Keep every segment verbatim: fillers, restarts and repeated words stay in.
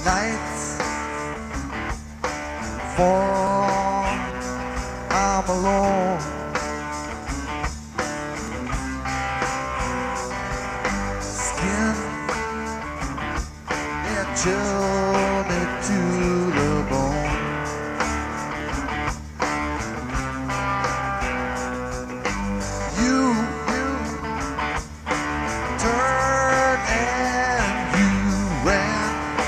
Nights fall, I'm alone. Skin, it chilled me to the bone. You, you turned and you ran.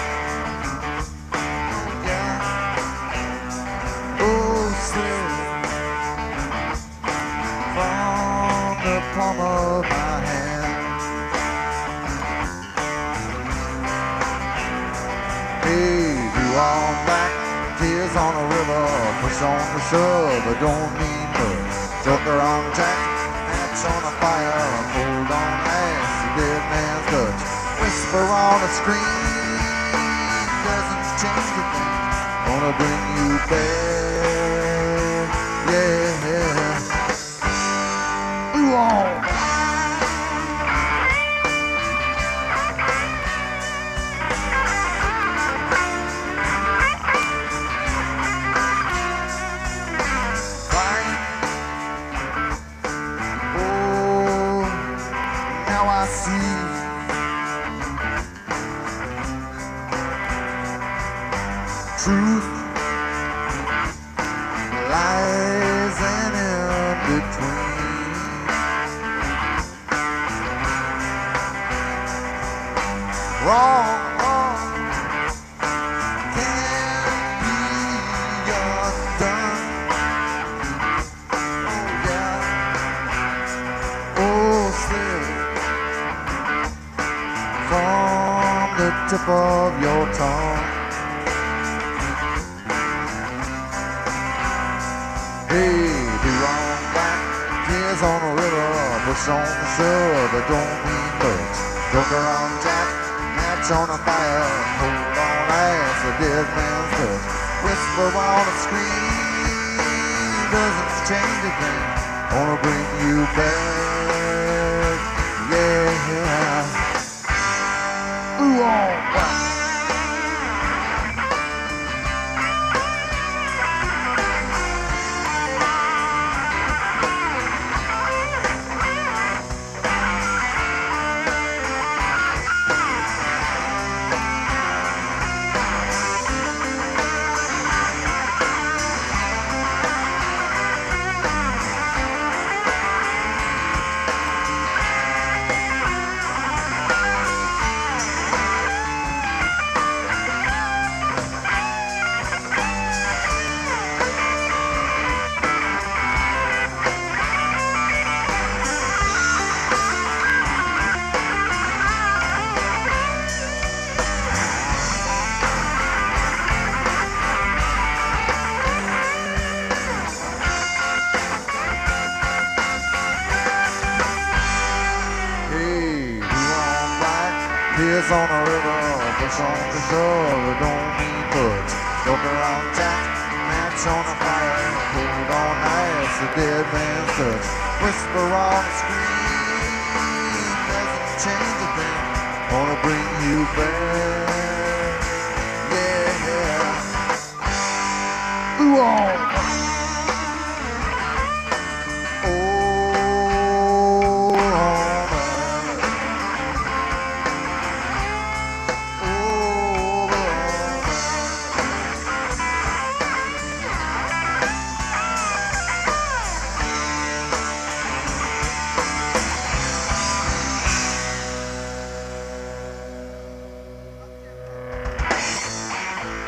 Oh, slip from the palm of my hand. Hey, you all black, tears on a river, push on the shove, it don't mean much. Joker on Jack, match on a fire, hold on ass, a dead man's touch. Whisper on a screen, doesn't change the thing. Gonna bring you back, yeah, yeah. Ooh, oh. Now I see truth lies and in between. Wrong, wrong can't be undone. Oh yeah, oh slip from the tip of your tongue. Hey, be wrong back, tears on a river, push on the shove, it don't mean much. Joker on Jack, match on a fire, hold on ass, a dead man's touch. Whisper on a screen, doesn't change a thing. Wanna bring you back, yeah, yeah. Ooh, oh, wow. Tears on a river, push on the shore, it don't mean much. Joker on Jack, match on a fire, hold on ice, a dead man's touch. Whisper on the screen, doesn't change a thing. Wanna bring you back.